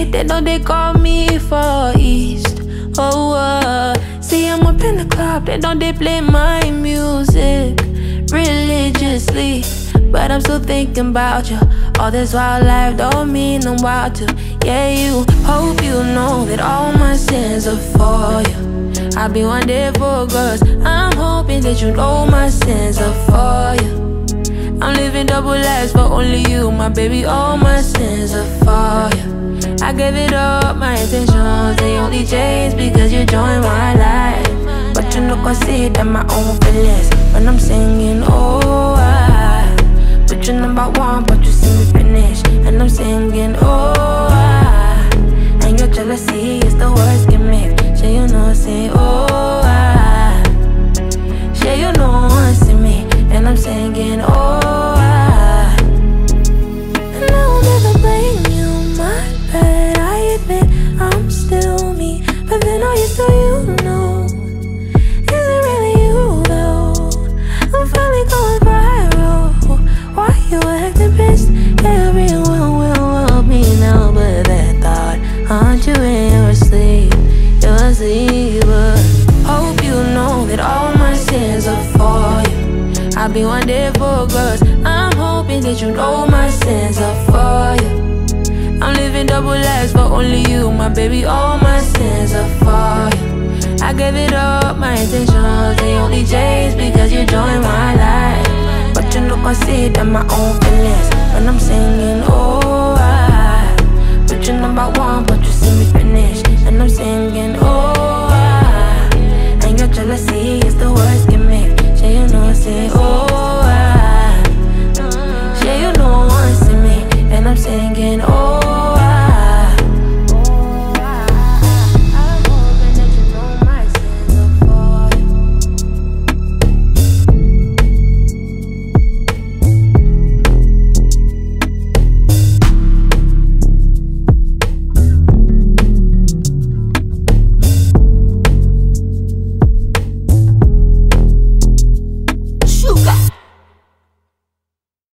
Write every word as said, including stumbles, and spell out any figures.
They, they know they call me for East. Oh, uh, see I'm up in the club, they know they play my music religiously. But I'm still thinking about you. All this wild life don't mean I'm wild too. Yeah, you hope you know that all my sins are for you. I'll be one day for girls. I'm hoping that you know my sins are for you. I'm living double lives for only you, my baby. All my sins are for you. I gave it up, my intentions, they only changed because you joined my life. But you know I see it at my own feelings when I'm singing, oh, I put you number one, but you see me finish. And I'm singing, oh, I, and your jealousy is the worst gimmick. Sure you know, say, oh, I, sure you know, I see me. And I'm singing, oh, I, and I will never blame you, my bad. I admit I'm still me, but then I used to, you know, is it really you though? I'm finally going viral. Why you acting pissed? Everyone will love me now, but that thought haunt you in your sleep, your sleep. But hope you know that all my sins are for you. I'll be one day for girls. I'm hoping that you know my sins are for you. I'm living double lives for only you, my baby. All my sins are for you. I gave it up, my intentions, they only changed because you joined my life. But you know I see it at my own feelings when I'm singing, oh, I put you number one, but you see me finish. And I'm singing, oh, I, and your jealousy is the worst gimmick. So you know I say, oh,